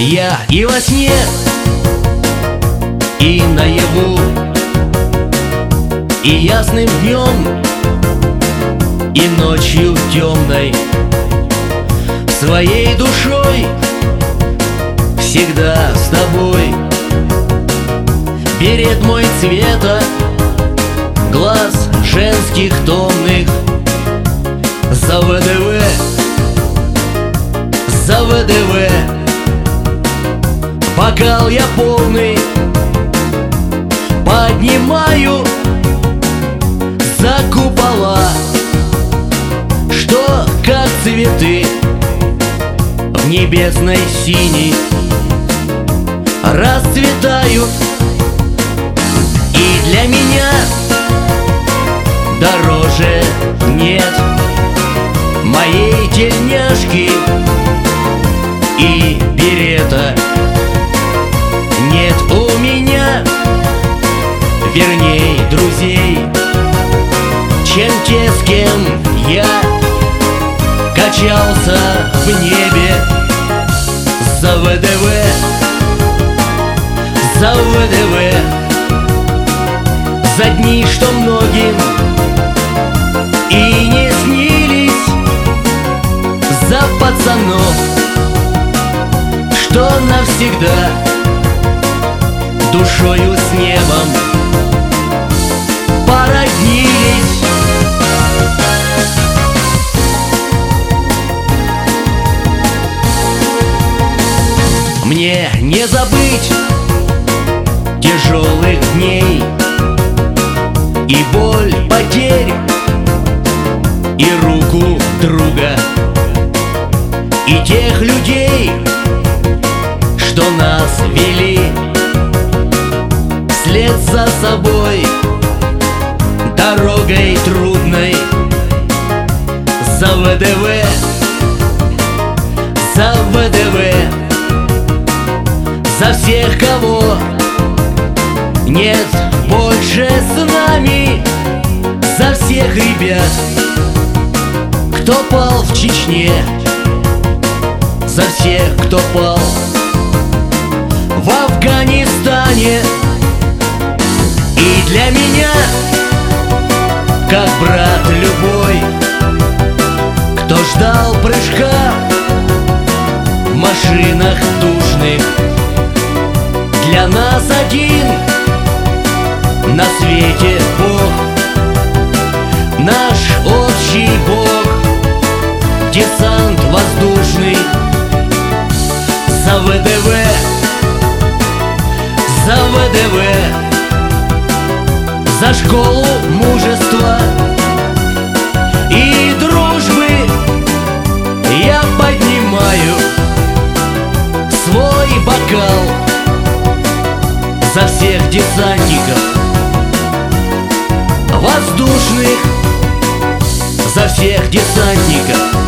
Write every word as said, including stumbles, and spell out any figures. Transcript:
Я и во сне, и наяву, и ясным днем, и ночью темной, своей душой всегда с тобой. Берет мой цвета, глаз женских томных, за ВДВ, за ВДВ. Бокал я полный поднимаю за купола, что как цветы в небесной синей расцветают. И для меня дороже нет моей тельняшки и берета. Нет у меня, верней, друзей, чем те, с кем я качался в небе за ВДВ, за ВДВ. За дни, что многим и не снились, за пацанов, что навсегда душою с небом породнились. Мне не забыть тяжелых дней и боль потерь, и руку друга, и тех людей, что нас вели вслед за собой дорогой трудной за ВДВ, за ВДВ. За всех, кого нет больше с нами, за всех ребят, кто пал в Чечне, за всех, кто пал в Афганистане. И для меня, как брат любой, кто ждал прыжка в машинах душных, для нас один на свете Бог, наш общий Бог, десант воздушный за ВДВ, за ВДВ, за школу мужества и дружбы. Я поднимаю свой бокал за всех десантников воздушных, за всех десантников